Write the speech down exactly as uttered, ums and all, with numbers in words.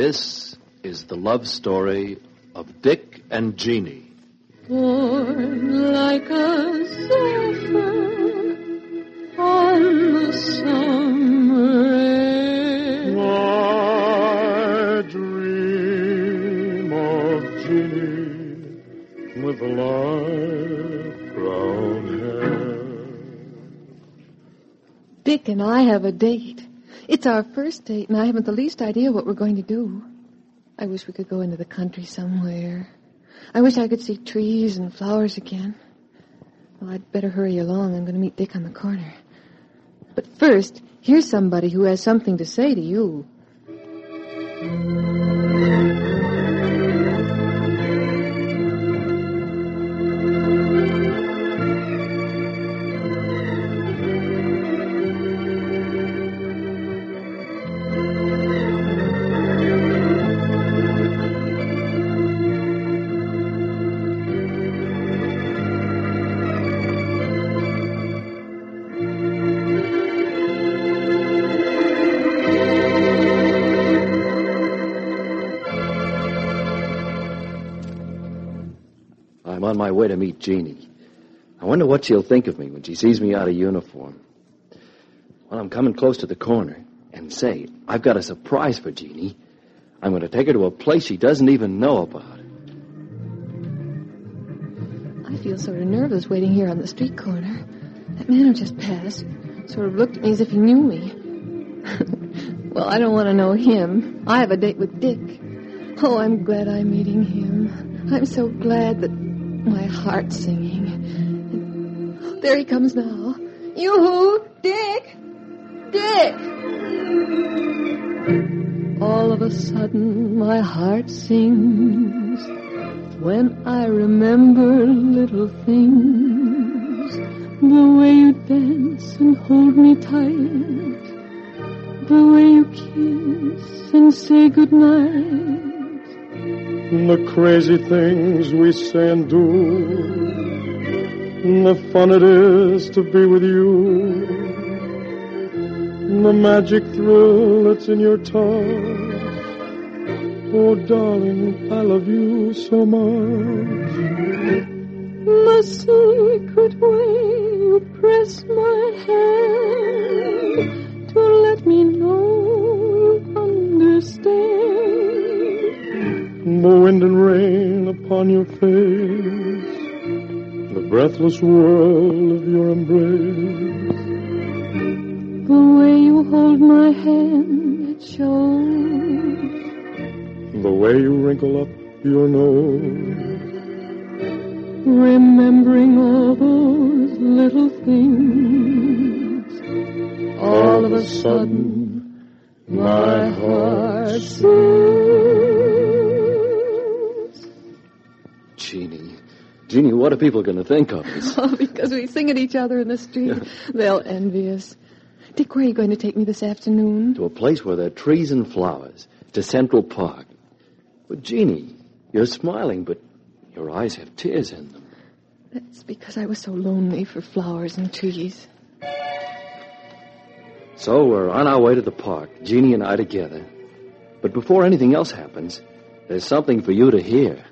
This is the love story of Dick and Jeannie. Born like a zephyr on the summer air, I dream of Jeannie with the light brown hair. Dick and I have a date. It's our first date, and I haven't the least idea what we're going to do. I wish we could go into the country somewhere. I wish I could see trees and flowers again. Well, I'd better hurry along. I'm going to meet Dick on the corner. But first, here's somebody who has something to say to you. I'm on my way to meet Jeannie. I wonder what she'll think of me when she sees me out of uniform. Well, I'm coming close to the corner. And say, I've got a surprise for Jeannie. I'm going to take her to a place she doesn't even know about. I feel sort of nervous waiting here on the street corner. That man who just passed sort of looked at me as if he knew me. Well, I don't want to know him. I have a date with Dick. Oh, I'm glad I'm meeting him. I'm so glad that my heart's singing. And there he comes now. Yoo-hoo! Dick! Dick! All of a sudden, my heart sings when I remember little things. The way you dance and hold me tight. The way you kiss and say goodnight. The crazy things we say and do. The fun it is to be with you. The magic thrill that's in your touch. Oh, darling, I love you so much. The secret way you press my hand to let me know you understand. The wind and rain upon your face. The breathless whirl of your embrace. The way you hold my hand, it shows. The way you wrinkle up your nose. Remembering all those little things. All of a sudden, my heart sings. Jeannie. Jeannie, what are people going to think of us? Oh, because we sing at each other in the street. They'll envy us. Dick, where are you going to take me this afternoon? To a place where there are trees and flowers. To Central Park. But, Jeannie, you're smiling, but your eyes have tears in them. That's because I was so lonely for flowers and trees. So we're on our way to the park, Jeannie and I together. But before anything else happens, there's something for you to hear.